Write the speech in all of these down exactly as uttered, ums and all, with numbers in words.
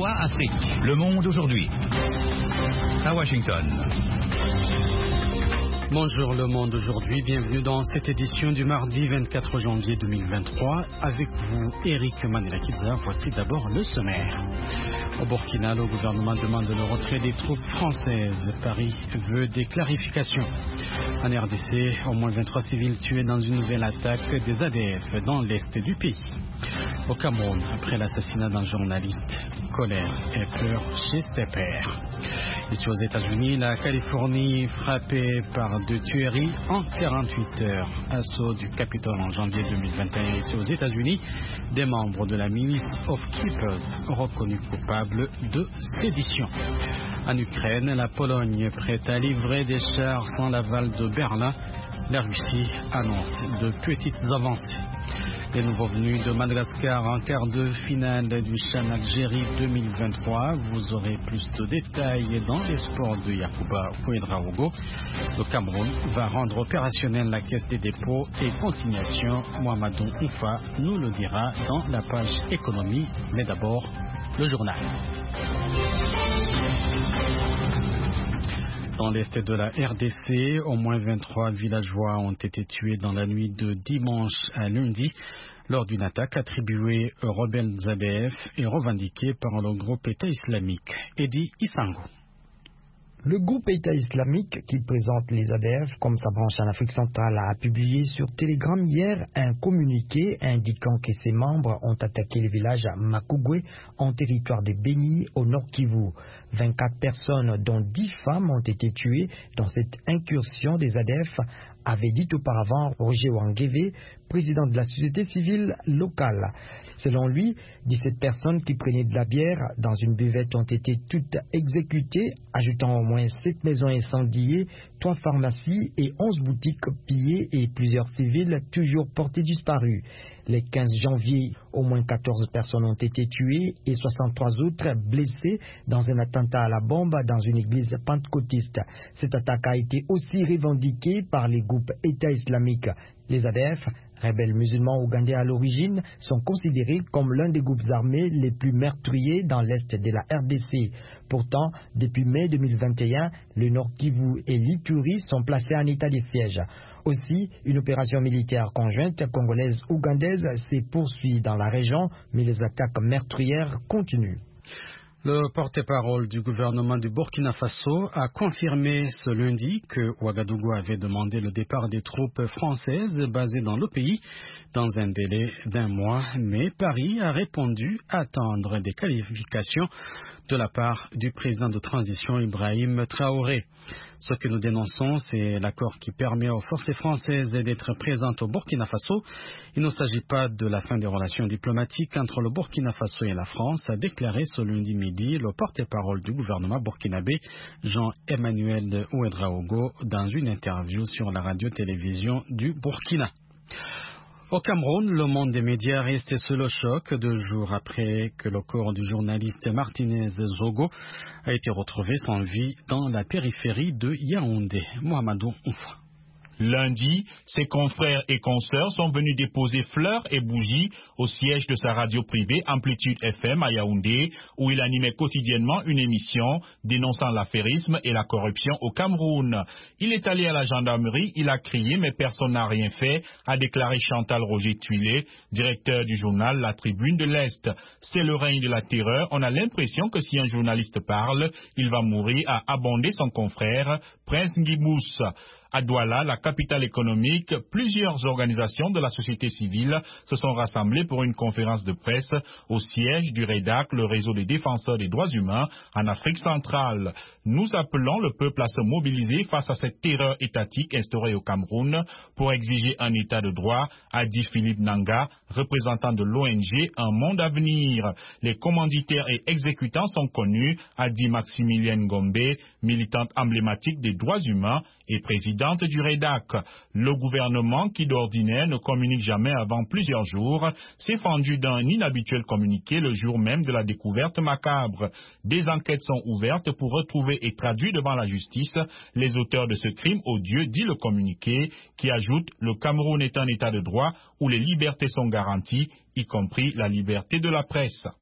V O A Afrique. Le monde aujourd'hui. À Washington. Bonjour le monde aujourd'hui, bienvenue dans cette édition du mardi vingt-quatre janvier deux mille vingt-trois. Avec vous, Eric Manelakiza. Voici d'abord le sommaire. Au Burkina, le gouvernement demande le retrait des troupes françaises. Paris veut des clarifications. En R D C, au moins vingt-trois civils tués dans une nouvelle attaque des A D F dans l'est du pays. Au Cameroun, après l'assassinat d'un journaliste, colère et peur chez ses pairs. Ici aux États-Unis, la Californie frappée par deux tueries en quarante-huit heures. Assaut du Capitole en janvier deux mille vingt et un. Ici aux États-Unis, des membres de la milice of Keepers reconnus coupables de sédition. En Ukraine, la Pologne prête à livrer des chars sans l'aval de Berlin. La Russie annonce de petites avancées. Les nouveaux venus de Madagascar en quart de finale du CHAN Algérie deux mille vingt-trois. Vous aurez plus de détails dans les sports de Yacouba Ouedraogo. Le Cameroun va rendre opérationnelle la caisse des dépôts et consignations. Mohamedou Oufa nous le dira dans la page économie. Mais d'abord, le journal. Dans l'est de la R D C, au moins vingt-trois villageois ont été tués dans la nuit de dimanche à lundi lors d'une attaque attribuée aux rebelles A D F et revendiquée par le groupe État islamique. Edi Isango. Le groupe État islamique, qui présente les A D F comme sa branche en Afrique centrale, a publié sur Telegram hier un communiqué indiquant que ses membres ont attaqué le village à Makugwe, en territoire de Beni, au Nord Kivu. vingt-quatre personnes, dont dix femmes, ont été tuées dans cette incursion des A D F, avait dit auparavant Roger Wangeve, président de la société civile locale. Selon lui, dix-sept personnes qui prenaient de la bière dans une buvette ont été toutes exécutées, ajoutant au moins sept maisons incendiées, trois pharmacies et onze boutiques pillées et plusieurs civils toujours portés disparus. Le quinze janvier, au moins quatorze personnes ont été tuées et soixante-trois autres blessées dans un attentat à la bombe dans une église pentecôtiste. Cette attaque a été aussi revendiquée par les groupes État islamique. Les A D F, rebelles musulmans ougandais à l'origine, sont considérés comme l'un des groupes armés les plus meurtriers dans l'est de la R D C. Pourtant, depuis mai deux mille vingt et un, le Nord Kivu et l'Ituri sont placés en état de siège. Aussi, une opération militaire conjointe congolaise-ougandaise se poursuit dans la région, mais les attaques meurtrières continuent. Le porte-parole du gouvernement du Burkina Faso a confirmé ce lundi que Ouagadougou avait demandé le départ des troupes françaises basées dans le pays dans un délai d'un mois, mais Paris a répondu attendre des qualifications de la part du président de transition Ibrahim Traoré. Ce que nous dénonçons, c'est l'accord qui permet aux forces françaises d'être présentes au Burkina Faso. Il ne s'agit pas de la fin des relations diplomatiques entre le Burkina Faso et la France, a déclaré ce lundi midi le porte-parole du gouvernement burkinabé, Jean-Emmanuel Ouedraogo, dans une interview sur la radio-télévision du Burkina. Au Cameroun, le monde des médias reste sous le choc deux jours après que le corps du journaliste Martinez Zogo a été retrouvé sans vie dans la périphérie de Yaoundé. Mohamedou Oufa. Lundi, ses confrères et consoeurs sont venus déposer fleurs et bougies au siège de sa radio privée Amplitude F M à Yaoundé, où il animait quotidiennement une émission dénonçant l'affairisme et la corruption au Cameroun. Il est allé à la gendarmerie, il a crié, mais personne n'a rien fait, a déclaré Chantal Roger Tuilé, directeur du journal La Tribune de l'Est. C'est le règne de la terreur. On a l'impression que si un journaliste parle, il va mourir, a abondé son confrère Prince Ngibous. À Douala, la capitale économique, plusieurs organisations de la société civile se sont rassemblées pour une conférence de presse au siège du REDAC, le réseau des défenseurs des droits humains en Afrique centrale. Nous appelons le peuple à se mobiliser face à cette terreur étatique instaurée au Cameroun pour exiger un état de droit, a dit Philippe Nanga, représentant de l'O N G Un Monde à Venir. Les commanditaires et exécutants sont connus, a dit Maximilienne Gombe, militante emblématique des droits humains et présidente du REDAC. Le gouvernement, qui d'ordinaire ne communique jamais avant plusieurs jours, s'est fendu d'un inhabituel communiqué le jour même de la découverte macabre. Des enquêtes sont ouvertes pour retrouver et traduire devant la justice les auteurs de ce crime odieux, dit le communiqué, qui ajoute « Le Cameroun est un état de droit où les libertés sont garanties, y compris la liberté de la presse ».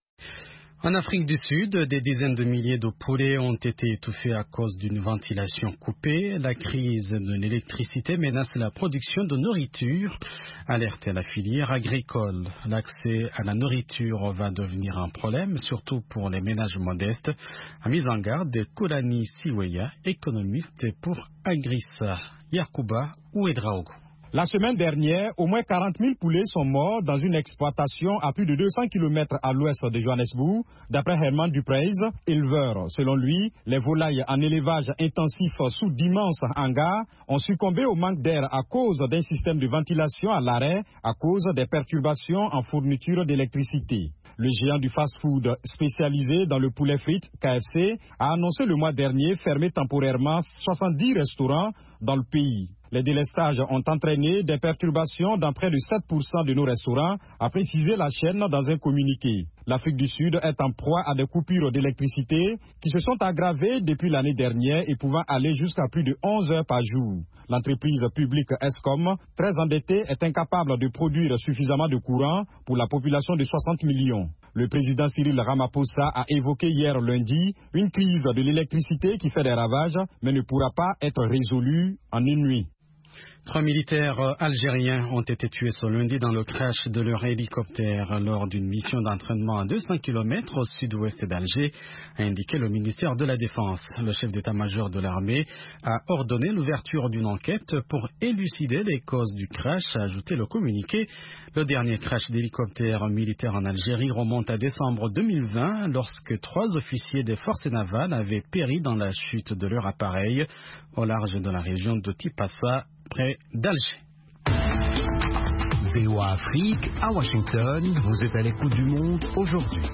En Afrique du Sud, des dizaines de milliers de poulets ont été étouffés à cause d'une ventilation coupée. La crise de l'électricité menace la production de nourriture, alerte la filière agricole. L'accès à la nourriture va devenir un problème, surtout pour les ménages modestes, a mis en garde Koulani Siweya, économiste pour Agrissa. Yakuba Ouedraogo. La semaine dernière, au moins quarante mille poulets sont morts dans une exploitation à plus de deux cents kilomètres à l'ouest de Johannesburg, d'après Herman Dupreys, éleveur. Selon lui, les volailles en élevage intensif sous d'immenses hangars ont succombé au manque d'air à cause d'un système de ventilation à l'arrêt, à cause des perturbations en fourniture d'électricité. Le géant du fast-food spécialisé dans le poulet frites, K F C, a annoncé le mois dernier fermer temporairement soixante-dix restaurants dans le pays. Les délestages ont entraîné des perturbations dans près de sept pour cent de nos restaurants, a précisé la chaîne dans un communiqué. L'Afrique du Sud est en proie à des coupures d'électricité qui se sont aggravées depuis l'année dernière et pouvant aller jusqu'à plus de onze heures par jour. L'entreprise publique Eskom, très endettée, est incapable de produire suffisamment de courant pour la population de soixante millions. Le président Cyril Ramaphosa a évoqué hier lundi une crise de l'électricité qui fait des ravages, mais ne pourra pas être résolue en une nuit. Trois militaires algériens ont été tués ce lundi dans le crash de leur hélicoptère lors d'une mission d'entraînement à deux cents kilomètres au sud-ouest d'Alger, a indiqué le ministère de la Défense. Le chef d'état-major de l'armée a ordonné l'ouverture d'une enquête pour élucider les causes du crash, a ajouté le communiqué. Le dernier crash d'hélicoptère militaire en Algérie remonte à décembre deux mille vingt, lorsque trois officiers des forces navales avaient péri dans la chute de leur appareil au large de la région de Tipasa, près d'Alger. V O A Afrique, à Washington, vous êtes à l'écoute du monde aujourd'hui.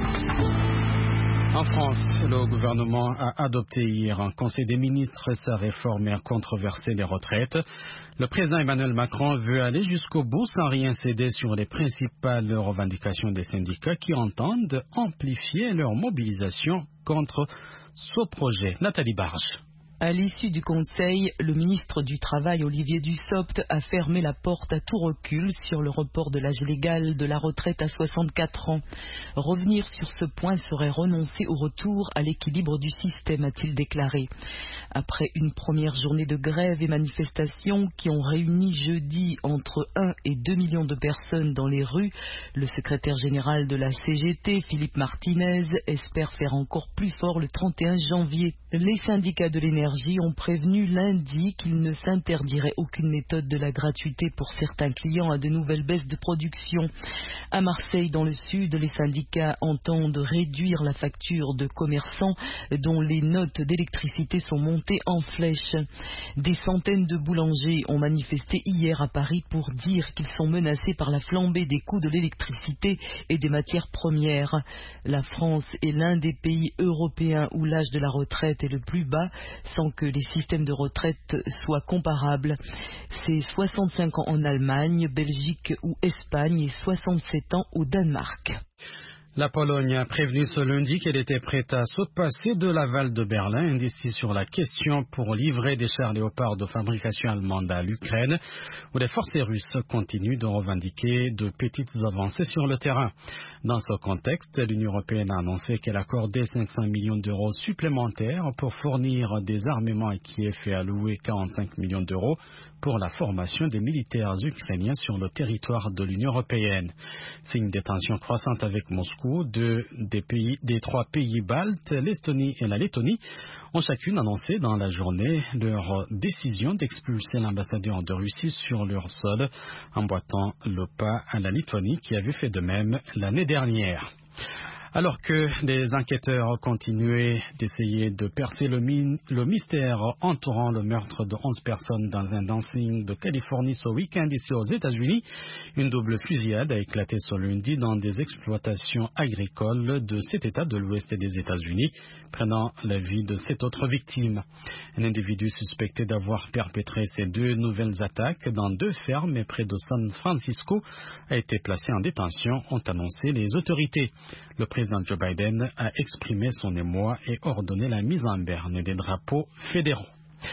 En France, le gouvernement a adopté hier en Conseil des ministres sa réforme controversée des retraites. Le président Emmanuel Macron veut aller jusqu'au bout sans rien céder sur les principales revendications des syndicats qui entendent amplifier leur mobilisation contre ce projet. Nathalie Barge. À l'issue du Conseil, le ministre du Travail, Olivier Dussopt, a fermé la porte à tout recul sur le report de l'âge légal de la retraite à soixante-quatre ans. Revenir sur ce point serait renoncer au retour à l'équilibre du système, a-t-il déclaré. Après une première journée de grève et manifestations qui ont réuni jeudi entre un et deux millions de personnes dans les rues, le secrétaire général de la C G T, Philippe Martinez, espère faire encore plus fort le trente et un janvier. Les syndicats de l'énergie ont prévenu lundi qu'ils ne s'interdiraient aucune méthode de la gratuité pour certains clients à de nouvelles baisses de production. À Marseille, dans le sud, les syndicats entendent réduire la facture de commerçants dont les notes d'électricité sont montées en flèche. Des centaines de boulangers ont manifesté hier à Paris pour dire qu'ils sont menacés par la flambée des coûts de l'électricité et des matières premières. La France est l'un des pays européens où l'âge de la retraite est le plus bas, sans que les systèmes de retraite soient comparables. C'est soixante-cinq ans en Allemagne, Belgique ou Espagne et soixante-sept ans au Danemark. La Pologne a prévenu ce lundi qu'elle était prête à se passer de l'aval de Berlin, indécis sur la question pour livrer des chars Léopard de fabrication allemande à l'Ukraine, où les forces russes continuent de revendiquer de petites avancées sur le terrain. Dans ce contexte, l'Union européenne a annoncé qu'elle accordait cinq cents millions d'euros supplémentaires pour fournir des armements à Kiev et allouer quarante-cinq millions d'euros pour la formation des militaires ukrainiens sur le territoire de l'Union européenne. Signe des tensions croissantes avec Moscou, deux des, pays, des trois pays baltes, l'Estonie et la Lettonie, ont chacune annoncé dans la journée leur décision d'expulser l'ambassadeur de Russie sur leur sol, emboîtant le pas à la Lituanie qui avait fait de même l'année dernière. Alors que les enquêteurs continuaient d'essayer de percer le, mi- le mystère entourant le meurtre de onze personnes dans un dancing de Californie ce week-end ici aux États-Unis, une double fusillade a éclaté ce lundi dans des exploitations agricoles de cet État de l'ouest des États-Unis, prenant la vie de sept autres victimes. Un individu suspecté d'avoir perpétré ces deux nouvelles attaques dans deux fermes près de San Francisco a été placé en détention, ont annoncé les autorités. Le Le président Joe Biden a exprimé son émoi et ordonné la mise en berne des drapeaux fédéraux.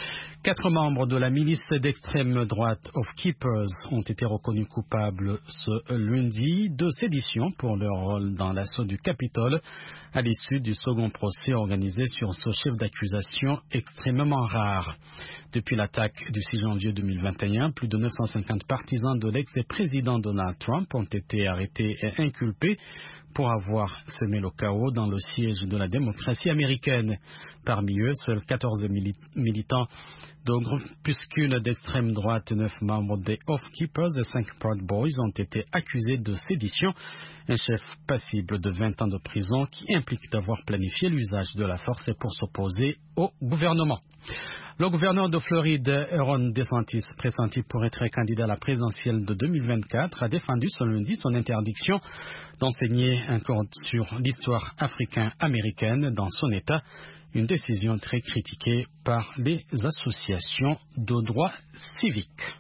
Quatre membres de la milice d'extrême droite Oath Keepers ont été reconnus coupables ce lundi de sédition pour leur rôle dans l'assaut du Capitole à l'issue du second procès organisé sur ce chef d'accusation extrêmement rare. Depuis l'attaque du six janvier deux mille vingt et un, plus de neuf cent cinquante partisans de l'ex-président Donald Trump ont été arrêtés et inculpés pour avoir semé le chaos dans le siège de la démocratie américaine. Parmi eux, seuls quatorze mili- militants de groupuscules d'extrême droite, neuf membres des Oath Keepers et cinq Proud Boys ont été accusés de sédition, un chef passible de vingt ans de prison qui implique d'avoir planifié l'usage de la force pour s'opposer au gouvernement. Le gouverneur de Floride, Ron DeSantis, pressenti pour être candidat à la présidentielle de deux mille vingt-quatre, a défendu ce lundi son interdiction d'enseigner un cours sur l'histoire africaine-américaine dans son État, une décision très critiquée par les associations de droits civiques.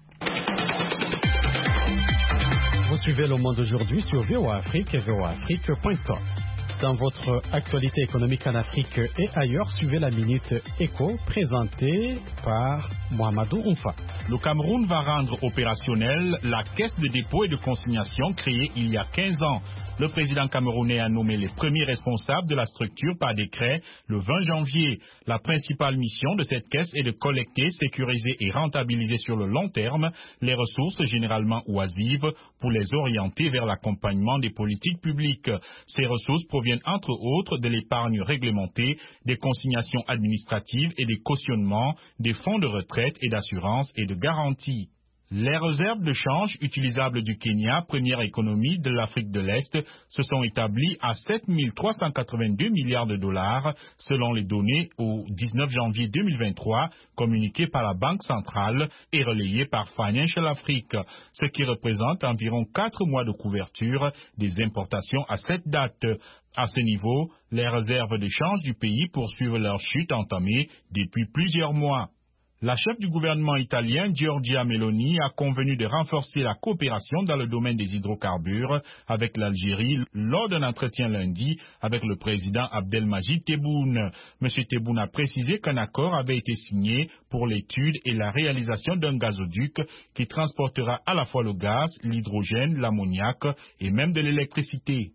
Vous suivez Le Monde aujourd'hui sur V O A Afrique et V O A Afrique point com. Dans votre actualité économique en Afrique et ailleurs, suivez la Minute Éco présentée par Mohamedou Oumfa. Le Cameroun va rendre opérationnelle la caisse de dépôt et de consignation créée il y a quinze ans. Le président camerounais a nommé les premiers responsables de la structure par décret le vingt janvier. La principale mission de cette caisse est de collecter, sécuriser et rentabiliser sur le long terme les ressources généralement oisives pour les orienter vers l'accompagnement des politiques publiques. Ces ressources proviennent entre autres de l'épargne réglementée, des consignations administratives et des cautionnements, des fonds de retraite et d'assurance et de garantie. Les réserves de change utilisables du Kenya, première économie de l'Afrique de l'Est, se sont établies à sept mille trois cent quatre-vingt-deux milliards de dollars, selon les données au dix-neuf janvier deux mille vingt-trois, communiquées par la Banque centrale et relayées par Financial Afrique, ce qui représente environ quatre mois de couverture des importations à cette date. À ce niveau, les réserves de change du pays poursuivent leur chute entamée depuis plusieurs mois. La chef du gouvernement italien, Giorgia Meloni, a convenu de renforcer la coopération dans le domaine des hydrocarbures avec l'Algérie lors d'un entretien lundi avec le président Abdelmadjid Tebboune. M. Tebboune a précisé qu'un accord avait été signé pour l'étude et la réalisation d'un gazoduc qui transportera à la fois le gaz, l'hydrogène, l'ammoniac et même de l'électricité.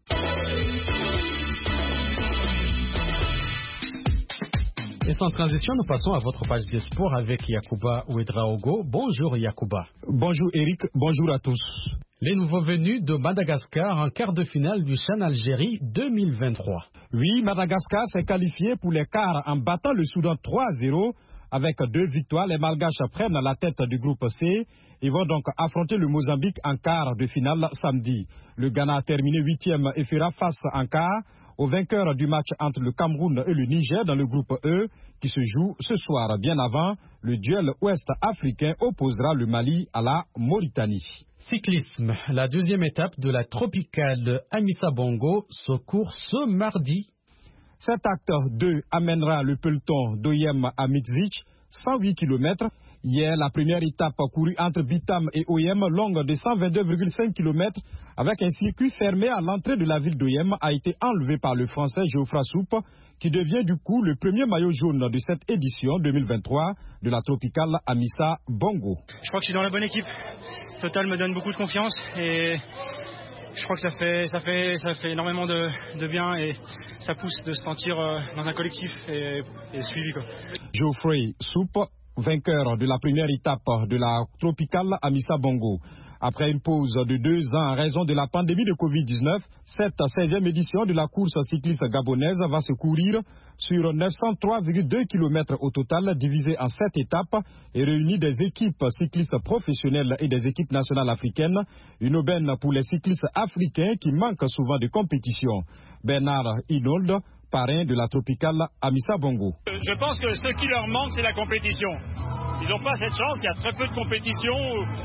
Et sans transition, nous passons à votre page des sports avec Yacouba Ouedraogo. Bonjour Yacouba. Bonjour Eric, bonjour à tous. Les nouveaux venus de Madagascar en quart de finale du CHAN Algérie deux mille vingt-trois. Oui, Madagascar s'est qualifié pour les quarts en battant le Soudan trois à zéro. Avec deux victoires, les Malgaches prennent la tête du groupe C et vont donc affronter le Mozambique en quart de finale samedi. Le Ghana a terminé huitième et fera face en quart au vainqueur du match entre le Cameroun et le Niger dans le groupe E qui se joue ce soir. Bien avant, le duel ouest-africain opposera le Mali à la Mauritanie. Cyclisme, la deuxième étape de la tropicale Amissa Bongo se court ce mardi. Cet acte deux amènera le peloton d'O I M à Mitzvich, cent huit kilomètres. Hier, la première étape courue entre Bitam et O I M, longue de cent vingt-deux virgule cinq kilomètres, avec un circuit fermé à l'entrée de la ville d'O I M, a été enlevée par le Français Geoffroy Soupe, qui devient du coup le premier maillot jaune de cette édition deux mille vingt-trois de la tropicale Amissa Bongo. Je crois que je suis dans la bonne équipe. Total me donne beaucoup de confiance et je crois que ça fait, ça fait, ça fait énormément de, de bien et ça pousse de se sentir dans un collectif et, et suivi, quoi. Geoffroy Soupe, vainqueur de la première étape de la tropicale Amissa Bongo. Après une pause de deux ans en raison de la pandémie de covid dix-neuf, cette seizième édition de la course cycliste gabonaise va se courir sur neuf cent trois virgule deux kilomètres au total, divisé en sept étapes et réunit des équipes cyclistes professionnelles et des équipes nationales africaines. Une aubaine pour les cyclistes africains qui manquent souvent de compétition. Bernard Hinault, parrain de la tropicale Amissa Bongo. Je pense que ce qui leur manque, c'est la compétition. Ils n'ont pas cette chance, il y a très peu de compétition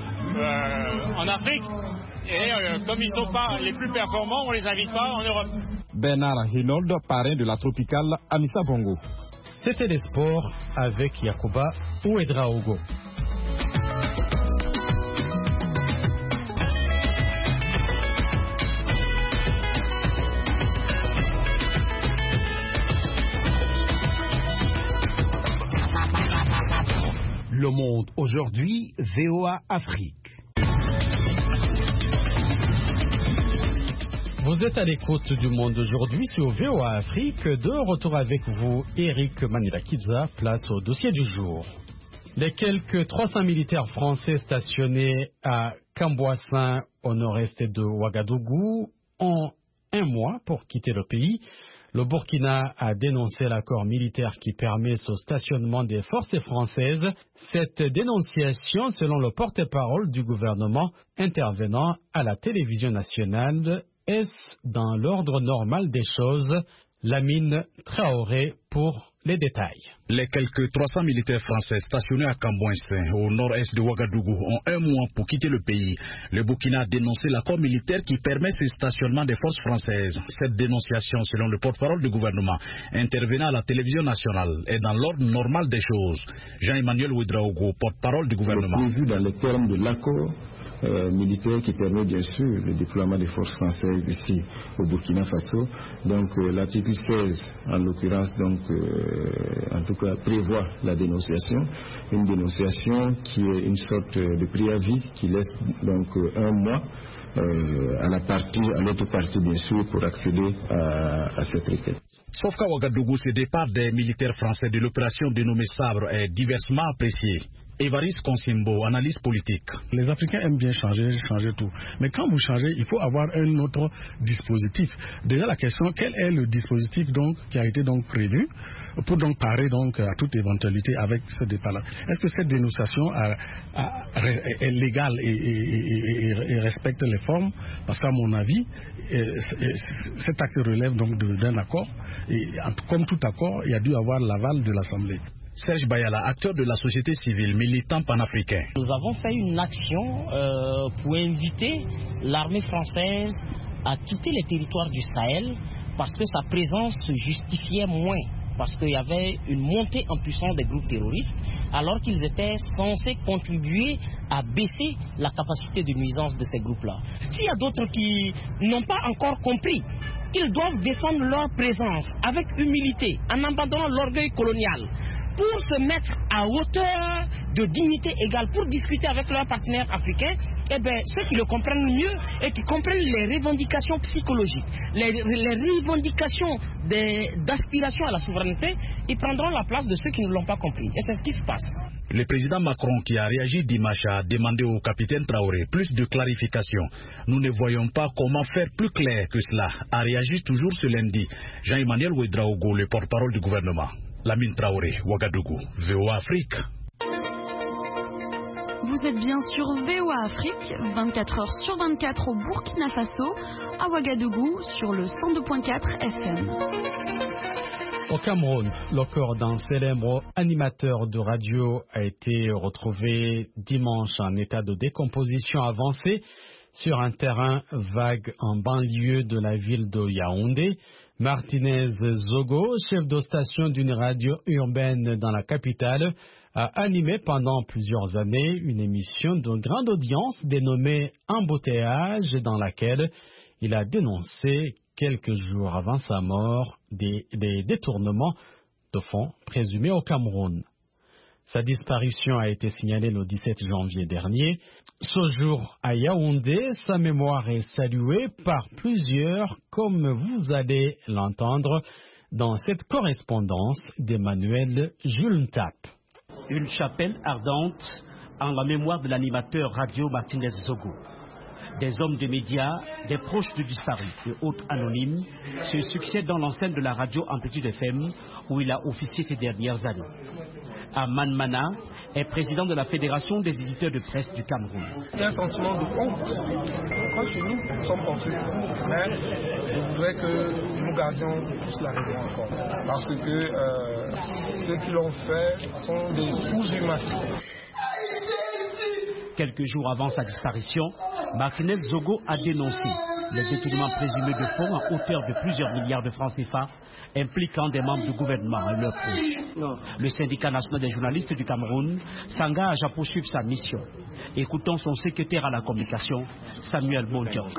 euh, en Afrique. Et euh, comme ils ne sont pas les plus performants, on ne les invite pas en Europe. Bernard Hinault, parrain de la tropicale Amissa Bongo. C'était les sports avec Yacouba Ouedraogo. Monde aujourd'hui, V O A Afrique. Vous êtes à l'écoute du Monde aujourd'hui sur V O A Afrique. De retour avec vous, Eric Manilakidza, place au dossier du jour. Les quelques trois cents militaires français stationnés à Camboissin, au nord-est de Ouagadougou, ont un mois pour quitter le pays. Le Burkina a dénoncé l'accord militaire qui permet ce stationnement des forces françaises. Cette dénonciation, selon le porte-parole du gouvernement intervenant à la télévision nationale, est dans l'ordre normal des choses? Lamine Traoré pour les détails. Les quelques trois cents militaires français stationnés à Camboissin, au nord-est de Ouagadougou, ont un mois pour quitter le pays. Le Burkina a dénoncé l'accord militaire qui permet ce stationnement des forces françaises. Cette dénonciation, selon le porte-parole du gouvernement intervenant à la télévision nationale, est dans l'ordre normal des choses. Jean-Emmanuel Ouedraogo, porte-parole du gouvernement. Prévu dans les termes de l'accord Euh, militaire qui permet bien sûr le déploiement des forces françaises ici au Burkina Faso. Donc euh, l'article seize en l'occurrence donc euh, en tout cas prévoit la dénonciation, une dénonciation qui est une sorte de préavis qui laisse donc euh, un mois euh, à la partie, à l'autre partie bien sûr pour accéder à, à cette requête. Sauf qu'à Ouagadougou, ce départ des militaires français de l'opération dénommée Sabre est diversement apprécié. Évariste Consimbo, analyse politique. Les Africains aiment bien changer, changer tout. Mais quand vous changez, il faut avoir un autre dispositif. Déjà la question, quel est le dispositif donc qui a été donc prévu pour donc parer donc à toute éventualité avec ce départ-là? Est-ce que cette dénonciation a, a, est légale et, et, et, et respecte les formes? Parce qu'à mon avis, cet acte relève donc d'un accord. Et comme tout accord, il y a dû avoir l'aval de l'Assemblée. Serge Bayala, acteur de la société civile, militant panafricain. Nous avons fait une action euh, pour inviter l'armée française à quitter les territoires du Sahel parce que sa présence se justifiait moins, parce qu'il y avait une montée en puissance des groupes terroristes, alors qu'ils étaient censés contribuer à baisser la capacité de nuisance de ces groupes-là. S'il y a d'autres qui n'ont pas encore compris qu'ils doivent défendre leur présence avec humilité, en abandonnant l'orgueil colonial, pour se mettre à hauteur de dignité égale, pour discuter avec leurs partenaires africains, eh bien, ceux qui le comprennent mieux et qui comprennent les revendications psychologiques, les, les revendications d'aspiration à la souveraineté, ils prendront la place de ceux qui ne l'ont pas compris. Et c'est ce qui se passe. Le président Macron, qui a réagi dimanche, a demandé au capitaine Traoré plus de clarification. Nous ne voyons pas comment faire plus clair que cela, a réagi toujours ce lundi Jean-Emmanuel Ouedraogo, le porte-parole du gouvernement. Lamine Traoré, Ouagadougou, V O A Afrique. Vous êtes bien sur V O A Afrique, vingt-quatre heures sur vingt-quatre au Burkina Faso, à Ouagadougou sur le cent deux point quatre F M. Au Cameroun, le corps d'un célèbre animateur de radio a été retrouvé dimanche en état de décomposition avancée sur un terrain vague en banlieue de la ville de Yaoundé. Martinez Zogo, chef de station d'une radio urbaine dans la capitale, a animé pendant plusieurs années une émission de grande audience dénommée Embouteillage, dans laquelle il a dénoncé quelques jours avant sa mort des, des détournements de fonds présumés au Cameroun. Sa disparition a été signalée le dix-sept janvier dernier. Ce jour à Yaoundé, sa mémoire est saluée par plusieurs, comme vous allez l'entendre dans cette correspondance d'Emmanuel Julntap. Une chapelle ardente en la mémoire de l'animateur radio Martinez Zogo. Des hommes de médias, des proches du disparu et autres anonymes se succèdent dans l'enceinte de la radio Amplitude F M où il a officié ces dernières années. Aman Mana est président de la Fédération des éditeurs de presse du Cameroun. Il y a un sentiment de honte. Quand chez nous, nous sommes pensés pour, mais je voudrais que nous gardions tous la raison encore. Parce que euh, ceux qui l'ont fait sont des sous-humains. Quelques jours avant sa disparition, Martinez Zogo a dénoncé les détournements présumés de fonds à hauteur de plusieurs milliards de francs C F A impliquant des membres du gouvernement et leurs proches. Le syndicat national des journalistes du Cameroun s'engage à poursuivre sa mission. Écoutons son secrétaire à la communication, Samuel Mondiang.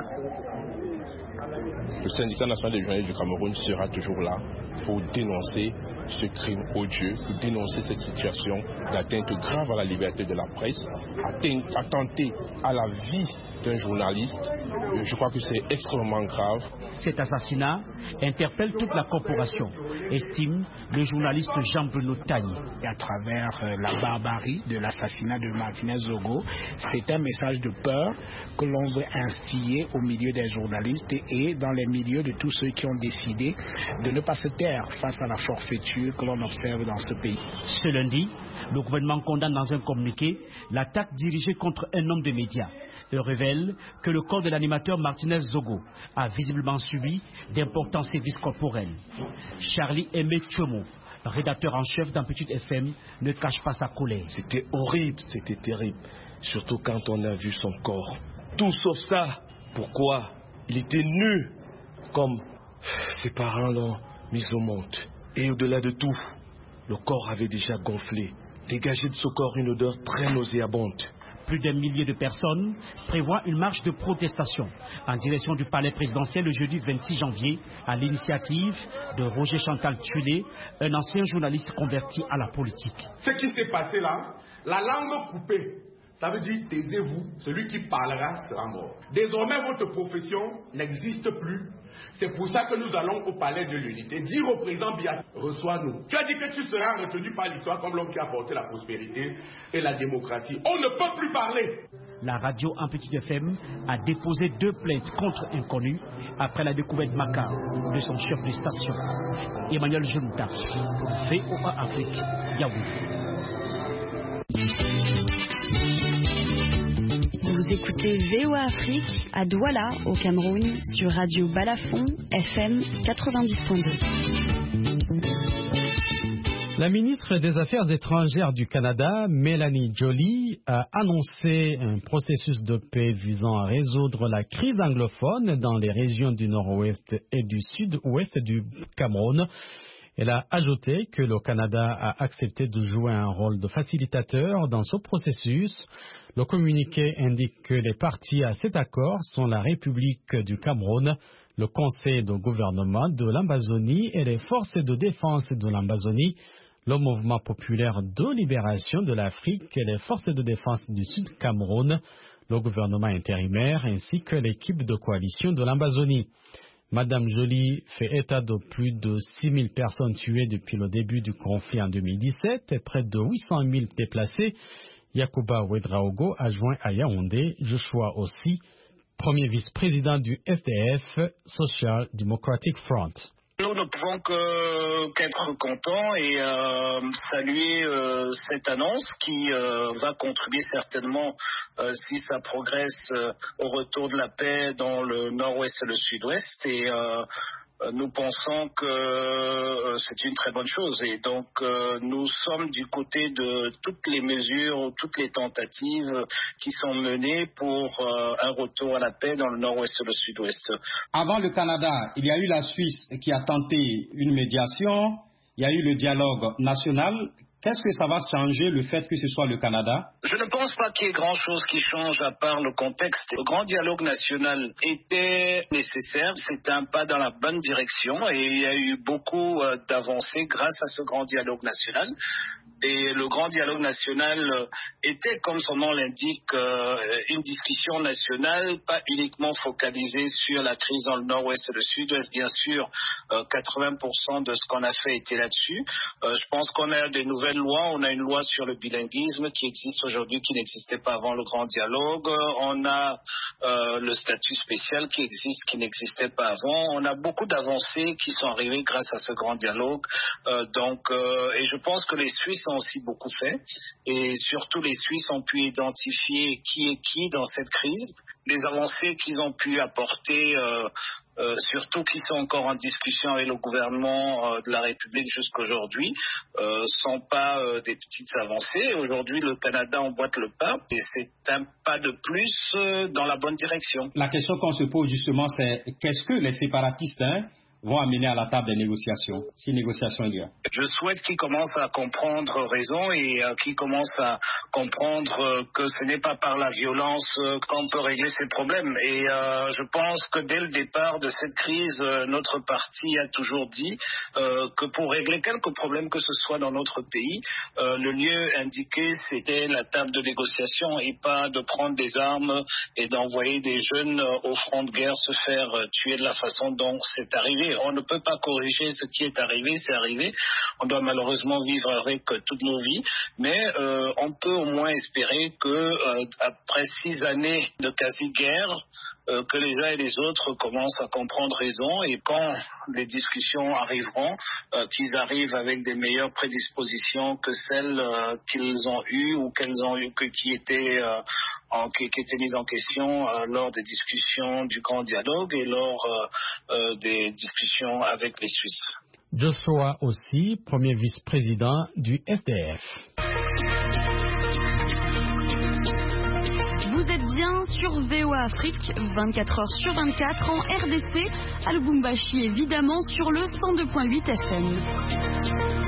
Le syndicat national des journalistes du Cameroun sera toujours là pour dénoncer ce crime odieux, pour dénoncer cette situation d'atteinte grave à la liberté de la presse, attenter à la vie d'un journaliste. Je crois que c'est extrêmement grave. Cet assassinat interpelle toute la corporation, estime le journaliste Jean-Bruno Tagny. À travers euh, la barbarie de l'assassinat de Martinez Zogo, c'est un message de peur que l'on veut instiller au milieu des journalistes et dans les milieux de tous ceux qui ont décidé de ne pas se taire face à la forfaiture que l'on observe dans ce pays. Ce lundi, le gouvernement condamne dans un communiqué l'attaque dirigée contre un homme de médias et révèle que le corps de l'animateur Martinez Zogo a visiblement subi d'importants sévices corporels. Charlie Aimé Tchomo, rédacteur en chef d'Amplitude F M, ne cache pas sa colère. C'était horrible, c'était terrible, surtout quand on a vu son corps. Tout sauf ça. Pourquoi? Il était nu, comme ses parents l'ont mis au monde. Et au-delà de tout, le corps avait déjà gonflé, dégagé de ce corps une odeur très nauséabonde. Plus d'un millier de personnes prévoient une marche de protestation en direction du palais présidentiel le jeudi vingt-six janvier à l'initiative de Roger Chantal Tuilé, un ancien journaliste converti à la politique. Ce qui s'est passé là, la langue coupée, ça veut dire taisez-vous, celui qui parlera sera mort. Désormais, votre profession n'existe plus. C'est pour ça que nous allons au palais de l'unité dire au président Biya, reçois-nous. Tu as dit que tu seras retenu par l'histoire comme l'homme qui a apporté la prospérité et la démocratie. On ne peut plus parler. La radio Amplitude F M a déposé deux plaintes contre inconnus après la découverte macabre de son chef de station, Emmanuel Junta, V O A Afrique, Yaoundé. Vous écoutez V O A Afrique à Douala, au Cameroun, sur Radio Balafon, F M quatre-vingt-dix point deux. La ministre des Affaires étrangères du Canada, Mélanie Joly, a annoncé un processus de paix visant à résoudre la crise anglophone dans les régions du nord-ouest et du sud-ouest du Cameroun. Elle a ajouté que le Canada a accepté de jouer un rôle de facilitateur dans ce processus. Le communiqué indique que les parties à cet accord sont la République du Cameroun, le Conseil de gouvernement de l'Amazonie et les forces de défense de l'Amazonie, le mouvement populaire de libération de l'Afrique et les forces de défense du Sud Cameroun, le gouvernement intérimaire ainsi que l'équipe de coalition de l'Amazonie. Madame Joly fait état de plus de six mille personnes tuées depuis le début du conflit en deux mille dix-sept et près de huit cent mille déplacés. Yacouba Ouedraogo, adjoint à Yaoundé, Joshua aussi, premier vice-président du S D F, Social Democratic Front. Nous ne pouvons que, qu'être contents et euh, saluer euh, cette annonce qui euh, va contribuer certainement, euh, si ça progresse, euh, au retour de la paix dans le nord-ouest et le sud-ouest. Et euh, nous pensons que euh, c'est une très bonne chose. Et donc, euh, nous sommes du côté de toutes les mesures, toutes les tentatives qui sont menées pour euh, un retour à la paix dans le nord-ouest et le sud-ouest. Avant le Canada, il y a eu la Suisse qui a tenté une médiation. Il y a eu le dialogue national. Qu'est-ce que ça va changer, le fait que ce soit le Canada? Je ne pense pas qu'il y ait grand-chose qui change à part le contexte. Le grand dialogue national était nécessaire. C'est un pas dans la bonne direction et il y a eu beaucoup d'avancées grâce à ce grand dialogue national. Et le grand dialogue national était, comme son nom l'indique, une discussion nationale, pas uniquement focalisée sur la crise dans le nord-ouest et le sud-ouest. Bien sûr, quatre-vingts pour cent de ce qu'on a fait était là-dessus. Je pense qu'on a des nouvelles lois. On a une loi sur le bilinguisme qui existe aujourd'hui, qui n'existait pas avant le grand dialogue. On a euh, le statut spécial qui existe, qui n'existait pas avant. On a beaucoup d'avancées qui sont arrivées grâce à ce grand dialogue. Euh, donc, euh, et je pense que les Suisses ont aussi beaucoup fait. Et surtout, les Suisses ont pu identifier qui est qui dans cette crise. Les avancées qu'ils ont pu apporter, euh, euh, surtout qui sont encore en discussion avec le gouvernement euh, de la République jusqu'aujourd'hui, euh, sont pas euh, des petites avancées. Aujourd'hui, le Canada emboîte le pas et c'est un pas de plus euh, dans la bonne direction. La question qu'on se pose justement, c'est qu'est-ce que les séparatistes hein, vont amener à la table des négociations, si négociations il y a? Je souhaite qu'ils commencent à comprendre raison et euh, qu'ils commencent à comprendre euh, que ce n'est pas par la violence euh, qu'on peut régler ces problèmes. Et euh, je pense que dès le départ de cette crise, euh, notre parti a toujours dit euh, que pour régler quelques problèmes que ce soit dans notre pays, euh, le lieu indiqué c'était la table de négociation et pas de prendre des armes et d'envoyer des jeunes euh, au front de guerre se faire euh, tuer de la façon dont c'est arrivé. On ne peut pas corriger ce qui est arrivé, c'est arrivé. On doit malheureusement vivre avec euh, toutes nos vies, mais euh, on peut au moins espérer que euh, après six années de quasi-guerre, euh, que les uns et les autres commencent à comprendre raison et quand les discussions arriveront, euh, qu'ils arrivent avec des meilleures prédispositions que celles euh, qu'ils ont eues ou qu'elles ont eues, que, qui étaient euh, en, qui, qui étaient mises en question euh, lors des discussions du grand dialogue et lors euh, euh, des discussions avec les Suisses. Joshua aussi, premier vice-président du F D F. Vous êtes bien sur V O A Afrique, vingt-quatre heures sur vingt-quatre en R D C, à Lubumbashi évidemment sur le cent deux virgule huit F M.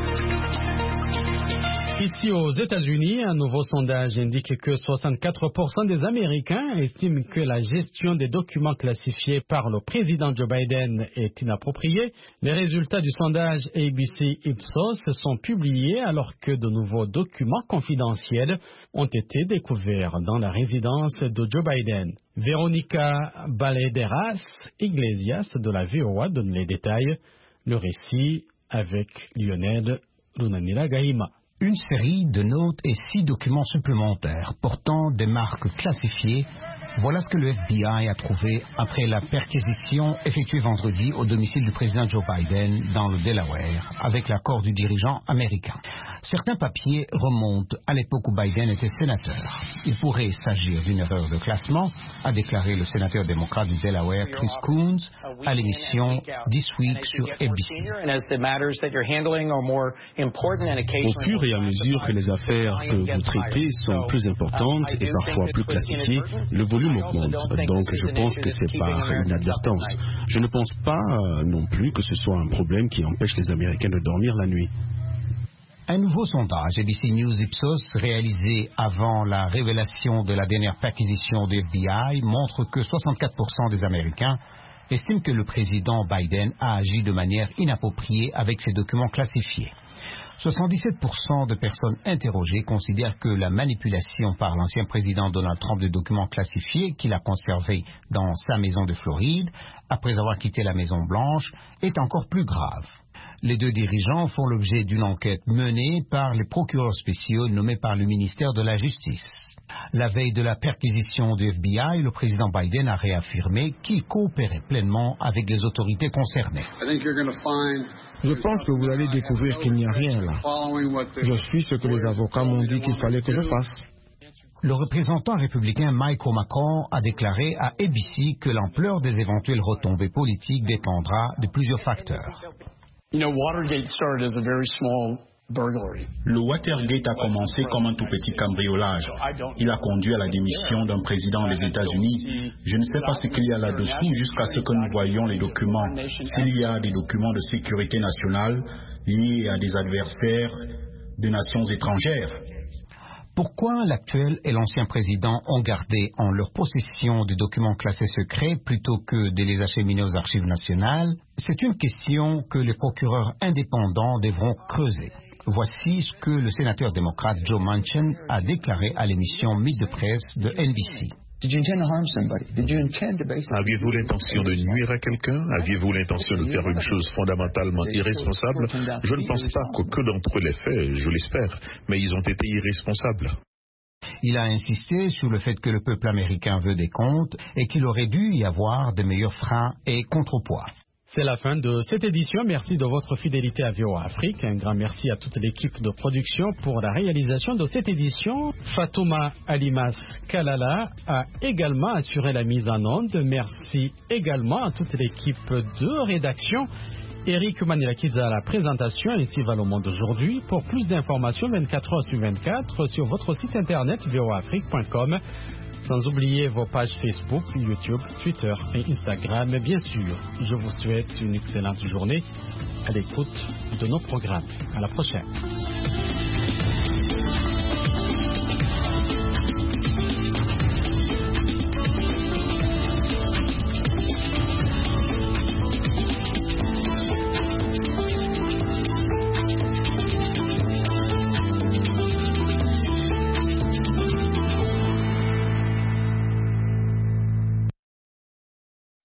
Ici aux États-Unis, un nouveau sondage indique que soixante-quatre pour cent des Américains estiment que la gestion des documents classifiés par le président Joe Biden est inappropriée. Les résultats du sondage A B C Ipsos sont publiés alors que de nouveaux documents confidentiels ont été découverts dans la résidence de Joe Biden. Véronica Balederas Iglesias de la V O A donne les détails. Le récit avec Lionel Lunanila Gahima. Une série de notes et six documents supplémentaires portant des marques classifiées. Voilà ce que le F B I a trouvé après la perquisition effectuée vendredi au domicile du président Joe Biden dans le Delaware, avec l'accord du dirigeant américain. Certains papiers remontent à l'époque où Biden était sénateur. Il pourrait s'agir d'une erreur de classement, a déclaré le sénateur démocrate du Delaware Chris Coons à l'émission This Week sur A B C. Au fur et à mesure que les affaires que vous traitez sont plus importantes et parfois plus classifiées, le volume augmente. Donc je pense que c'est par inadvertance. Je ne pense pas euh, non plus que ce soit un problème qui empêche les Américains de dormir la nuit. Un nouveau sondage A B C News Ipsos réalisé avant la révélation de la dernière perquisition du F B I montre que soixante-quatre pour cent des Américains estiment que le président Biden a agi de manière inappropriée avec ses documents classifiés. soixante-dix-sept pour cent de personnes interrogées considèrent que la manipulation par l'ancien président Donald Trump de documents classifiés qu'il a conservés dans sa maison de Floride, après avoir quitté la Maison-Blanche, est encore plus grave. Les deux dirigeants font l'objet d'une enquête menée par les procureurs spéciaux nommés par le ministère de la Justice. La veille de la perquisition du F B I, le président Biden a réaffirmé qu'il coopérait pleinement avec les autorités concernées. Je pense que vous allez découvrir qu'il n'y a rien là. Je suis ce que les avocats m'ont dit qu'il fallait que je fasse. Le représentant républicain Michael McCall a déclaré à A B C que l'ampleur des éventuelles retombées politiques dépendra de plusieurs facteurs. Le Watergate a commencé comme un tout petit cambriolage. Il a conduit à la démission d'un président des États-Unis. Je ne sais pas ce qu'il y a là-dessous jusqu'à ce que nous voyions les documents. S'il y a des documents de sécurité nationale liés à des adversaires de nations étrangères. Pourquoi l'actuel et l'ancien président ont gardé en leur possession des documents classés secrets plutôt que de les acheminer aux archives nationales? C'est une question que les procureurs indépendants devront creuser. Voici ce que le sénateur démocrate Joe Manchin a déclaré à l'émission Meet the Press de N B C. Aviez-vous l'intention de nuire à quelqu'un? Aviez-vous l'intention de faire une chose fondamentalement irresponsable? Je ne pense pas qu'aucun d'entre eux l'ait fait, je l'espère, mais ils ont été irresponsables. Il a insisté sur le fait que le peuple américain veut des comptes et qu'il aurait dû y avoir de meilleurs freins et contrepoids. C'est la fin de cette édition. Merci de votre fidélité à V O A Afrique. Un grand merci à toute l'équipe de production pour la réalisation de cette édition. Fatouma Alimas Kalala a également assuré la mise en onde. Merci également à toute l'équipe de rédaction. Eric Manilakiza à la présentation. Ainsi va le monde aujourd'hui. Pour plus d'informations, vingt-quatre heures sur vingt-quatre, sur votre site internet v o afrique point com. Sans oublier vos pages Facebook, YouTube, Twitter et Instagram. Et bien sûr, je vous souhaite une excellente journée à l'écoute de nos programmes. À la prochaine.